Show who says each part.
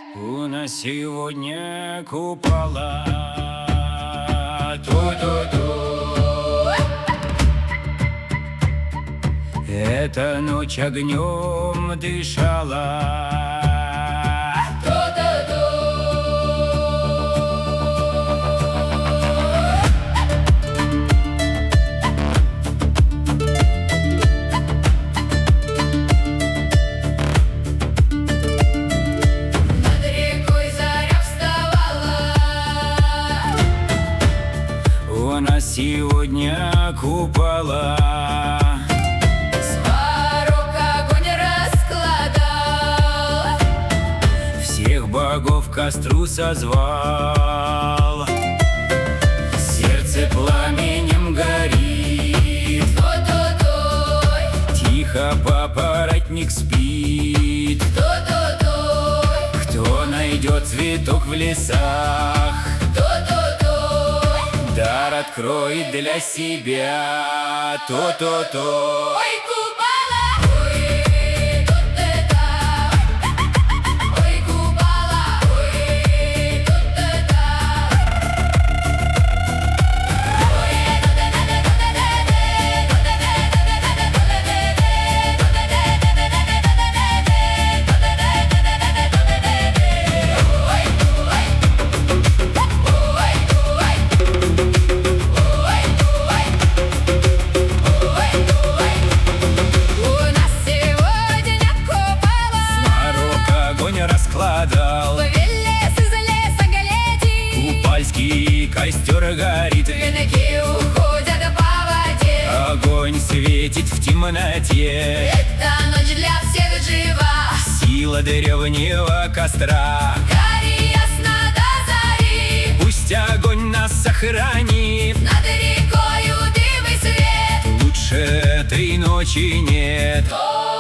Speaker 1: У нас сегодня купола. Ту-ту-ту. Эта ночь огнем дышала. У нас сегодня купола.
Speaker 2: Сварог огонь раскладал,
Speaker 1: Всех богов к костру созвал. Сердце пламенем горит.
Speaker 2: Той-той-той,
Speaker 1: Тихо папоротник спит.
Speaker 2: той-той-той,
Speaker 1: Кто найдет цветок в лесах,
Speaker 2: той-той-той,
Speaker 1: дар откроет для себя. То-то-то.
Speaker 2: ой, купола, ой, тут это, ой, купола, ой, тут это, ой, у нас сегодня купола.
Speaker 1: Сварог огонь раскладал.
Speaker 2: Повелес из леса гляди,
Speaker 1: Купальский костер горит.
Speaker 2: венки уходят по воде.
Speaker 1: Огонь светит в темноте.
Speaker 2: Эта ночь для всех жива,
Speaker 1: Сила древнего костра.
Speaker 2: гори ясно до зари.
Speaker 1: Пусть огонь нас сохранит.
Speaker 2: Над рекою дым и свет.
Speaker 1: Лучше этой ночи нет.
Speaker 2: Ой,